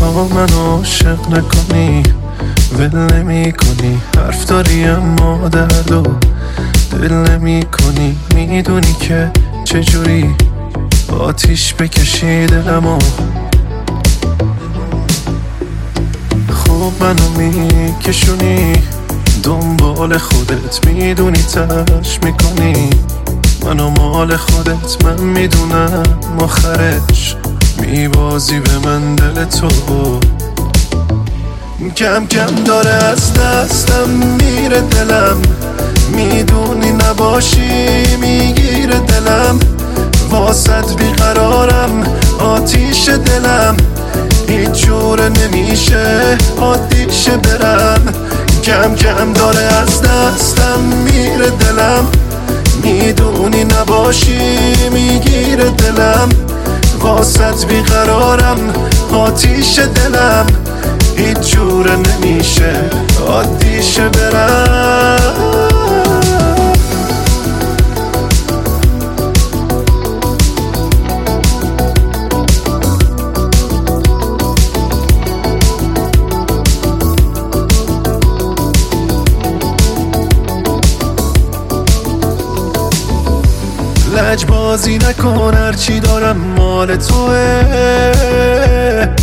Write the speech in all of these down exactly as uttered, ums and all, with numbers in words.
تا من عاشق نکنی ول نمی کنی، حرف داری اما دردو دل نمی کنی. میدونی که چجوری آتیش بکشی دلمو، خوب منو میکشونی دنبال خودت، میدونی تلاش میکنی منو مال خودت. من میدونم آخرش میبازی به من دل تو، کم کم داره از دستم میره دلم، میدونی نباشی میگیره دلم، واسط بیقرارم آتیش دلم، هیچ جور نمیشه عادیشه برم. کم کم داره از دستم میره دلم، میدونی نباشی میگیره دلم، واسط بیقرارم آتیش دلم، هیچ جور نمیشه عادیشه برم. لجبازی نکن هرچی دارم مال توه،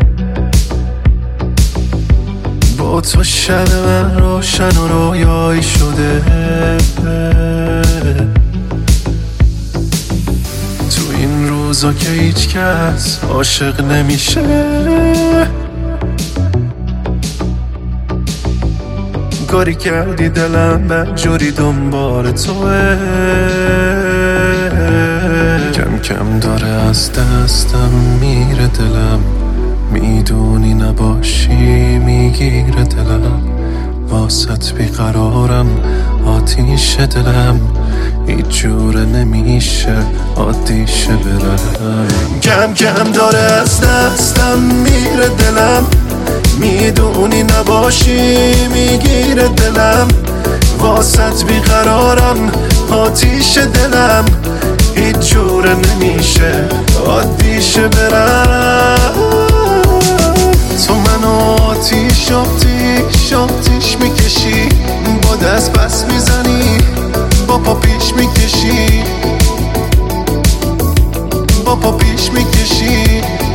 با تو شب من روشن و رویایی شده، تو این روزا که هیچ کس عاشق نمیشه، کاری کردی دلم بدجوری دنبال توه، کم کم داره از دستم میره دلم، میدونی نباشی میگیره دلم، واسط بیقرارم آتیش دلم، هیچ جوره نمیشه عادیشه برم. کم کم داره از دستم میره دلم، میدونی نباشی میگیره دلم، واسط بیقرارم آتیش دلم، هیچ جوره نمیشه عادیشه برم. تو منو آتیش آتیش آتیش میکشی، با دست بس میزنی با پا پیش میکشی، با پا پیش میکشی.